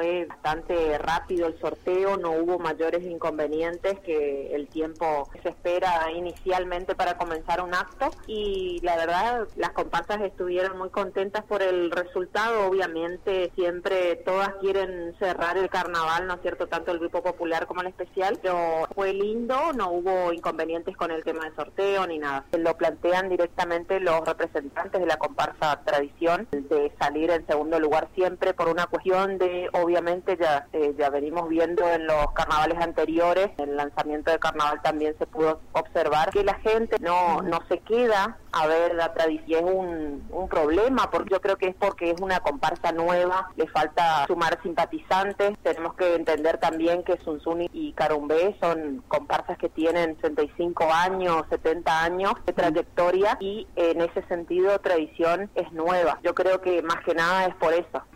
fue bastante rápido el sorteo, no hubo mayores inconvenientes que el tiempo que se espera inicialmente para comenzar un acto, y la verdad las comparsas estuvieron muy contentas por el resultado. Obviamente siempre todas quieren cerrar el carnaval, ¿no es cierto?, tanto el grupo popular como el especial, pero fue lindo, no hubo inconvenientes con el tema de sorteo ni nada. Lo plantean directamente los representantes de la comparsa Tradición, de salir en segundo lugar siempre por una cuestión de, obviamente ya venimos viendo en los carnavales anteriores, en el lanzamiento de carnaval también se pudo observar que la gente no se queda a ver la tradición. Es un problema, porque yo creo que es porque es una comparsa nueva, le falta sumar simpatizantes. Tenemos que entender también que Sunsun y Carumbé son comparsas que tienen 65 años, 70 años de trayectoria, y en ese sentido Tradición es nueva. Yo creo que más que nada es por eso.